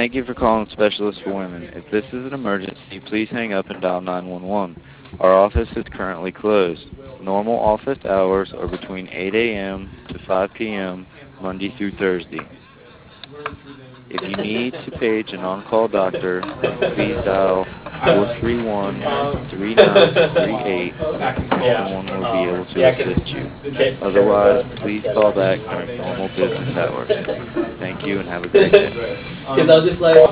Thank you for calling Specialist for Women. If this is an emergency, please hang up and dial 911. Our office is currently closed. Normal office hours are between 8 a.m. to 5 p.m. Monday through Thursday. If you need to page an on-call doctor, please dial 431-3938 and someone will be able to assist you. Otherwise, please call back during normal business hours. Thank you and have a great day. Because I'll just like